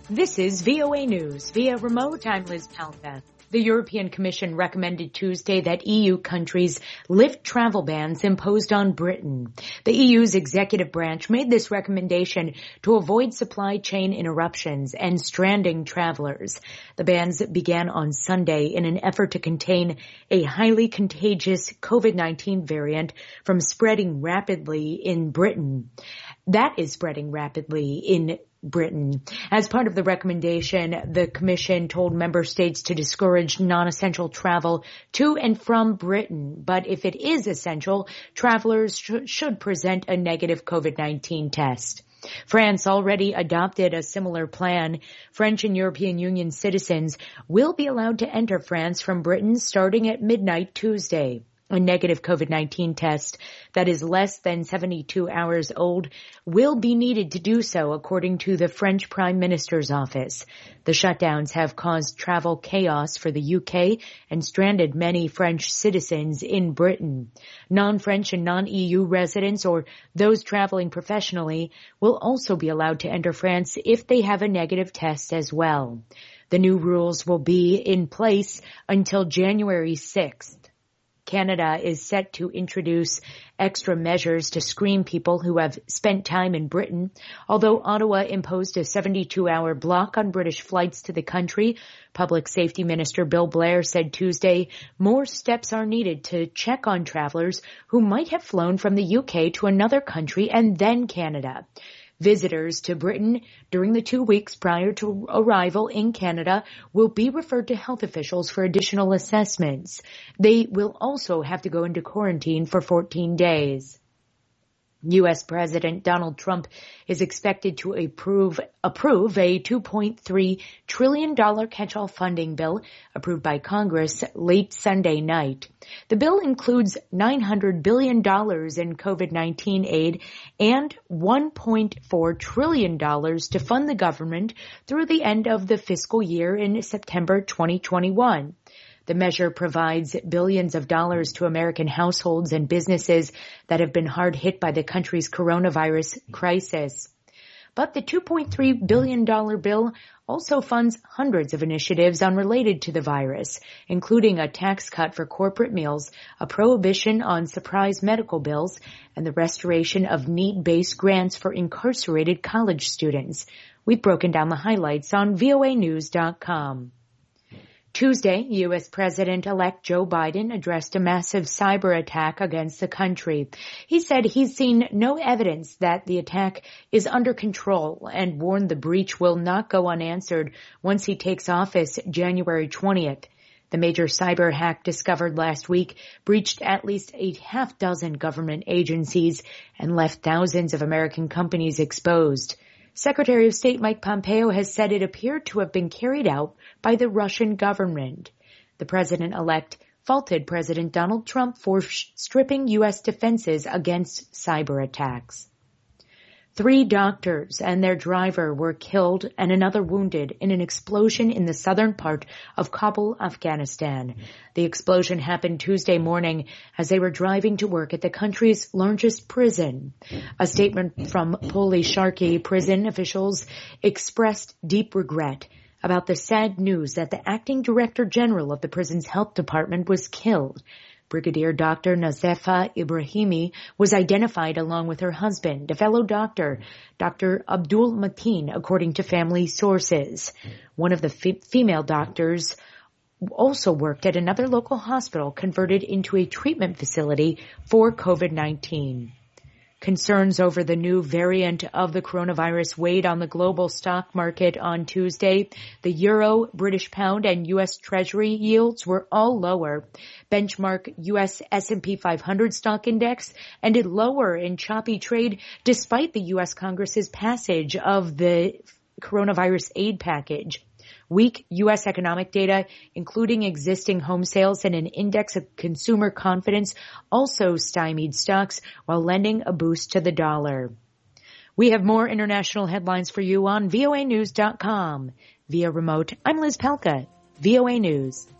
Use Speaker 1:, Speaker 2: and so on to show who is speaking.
Speaker 1: This is VOA News. Via remote, I'm Liz Palka. The European Commission recommended Tuesday that EU countries lift travel bans imposed on Britain. The EU's executive branch made this recommendation to avoid supply chain interruptions and stranding travelers. The bans began on Sunday in an effort to contain a highly contagious COVID-19 variant from spreading rapidly in Britain. That is spreading rapidly in Britain. As part of the recommendation, the Commission told member states to discourage non-essential travel to and from Britain. But if it is essential, travelers should present a negative COVID-19 test. France already adopted a similar plan. French and European Union citizens will be allowed to enter France from Britain starting at midnight Tuesday. A negative COVID-19 test that is less than 72 hours old will be needed to do so, according to the French Prime Minister's office. The shutdowns have caused travel chaos for the UK and stranded many French citizens in Britain. Non-French and non-EU residents or those traveling professionally will also be allowed to enter France if they have a negative test as well. The new rules will be in place until January 6th. Canada is set to introduce extra measures to screen people who have spent time in Britain. Although Ottawa imposed a 72-hour block on British flights to the country, Public Safety Minister Bill Blair said Tuesday more steps are needed to check on travelers who might have flown from the UK to another country and then Canada. Visitors to Britain during the 2 weeks prior to arrival in Canada will be referred to health officials for additional assessments. They will also have to go into quarantine for 14 days. U.S. President Donald Trump is expected to approve a $2.3 trillion catch-all funding bill approved by Congress late Sunday night. The bill includes $900 billion in COVID-19 aid and $1.4 trillion to fund the government through the end of the fiscal year in September 2021. The measure provides billions of dollars to American households and businesses that have been hard hit by the country's coronavirus crisis. But the $2.3 billion bill also funds hundreds of initiatives unrelated to the virus, including a tax cut for corporate meals, a prohibition on surprise medical bills, and the restoration of need-based grants for incarcerated college students. We've broken down the highlights on voanews.com. Tuesday, U.S. President-elect Joe Biden addressed a massive cyber attack against the country. He said he's seen no evidence that the attack is under control and warned the breach will not go unanswered once he takes office January 20th. The major cyber hack discovered last week breached at least a half dozen government agencies and left thousands of American companies exposed. Secretary of State Mike Pompeo has said it appeared to have been carried out by the Russian government. The president-elect faulted President Donald Trump for stripping U.S. defenses against cyber attacks. 3 doctors and their driver were killed and another wounded in an explosion in the southern part of Kabul, Afghanistan. The explosion happened Tuesday morning as they were driving to work at the country's largest prison. A statement from Puli-Sharki prison officials expressed deep regret about the sad news that the acting director general of the prison's health department was killed. Brigadier Dr. Nazefa Ibrahimi was identified along with her husband, a fellow doctor, Dr. Abdul Mateen, according to family sources. One of the female doctors also worked at another local hospital converted into a treatment facility for COVID-19. Concerns over the new variant of the coronavirus weighed on the global stock market on Tuesday. The euro, British pound, and U.S. Treasury yields were all lower. Benchmark U.S. S&P 500 stock index ended lower in choppy trade despite the U.S. Congress's passage of the coronavirus aid package. Weak U.S. economic data, including existing home sales and an index of consumer confidence, also stymied stocks while lending a boost to the dollar. We have more international headlines for you on voanews.com. Via remote, I'm Liz Palka, VOA News.